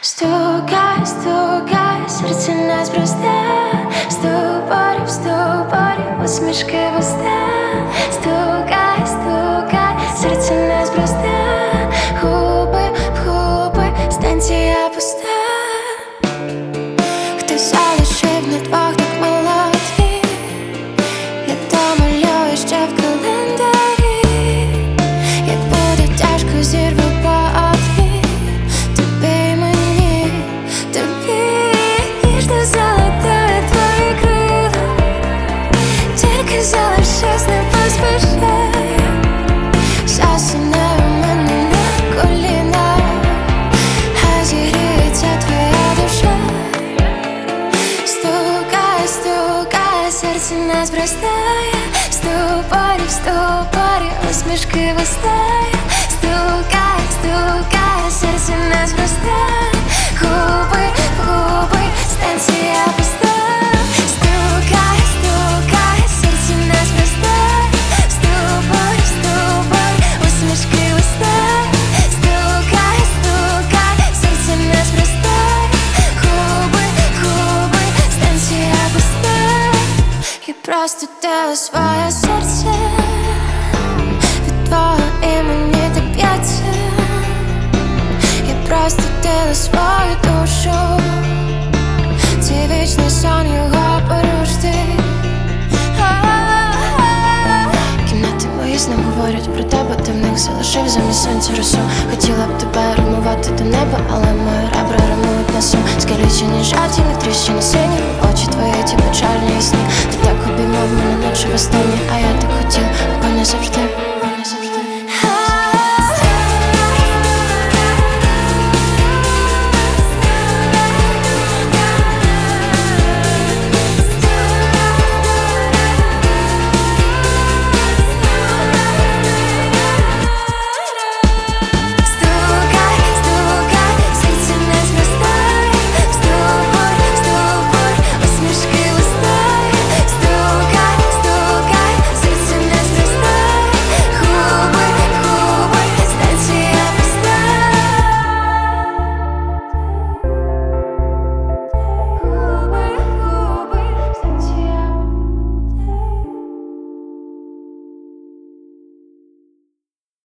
Стукай, стукай, серце неспроста. В ступорі, усмішки в уста. Стукай, стукай, серце неспроста. Губи в губи, станція пуста. Хтось залишив на двох так молоді. Я домалюю ще в календарі. Як буде тяжко, зірву подві. Тобі й мені, тобі ніжно залатаю твої крила. Тільки залишись, не поспішай. Засинай у мене на колінах, хай зігріється твоя душа. Стукай, стукай, серце не зростає. В ступорі, усмішки вистає. Стукай, стукай, серце не зростає. Губи в губи, станція пуста. Стукай, стукай, серце не зростає. В ступорі, усмішки вистає. Стукай, стукай, серце не зростає. Губи в губи, станція пуста. І просто тело своє серце від твого імені так б'ється. Я просто тело свою душу. Цей вічний сон його порушити. Кімнати мої з ним говорять про тебе. Ти в них залишив замість сонця росу. Хотіла б тебе римувати до неба, але мої ребра римують на сум. Скалічені жартівні, тріщини сині. Очі твої ті печальні і сні. Ти так обіймав мене ночі востаннє, а я так хотів, аби не завжди.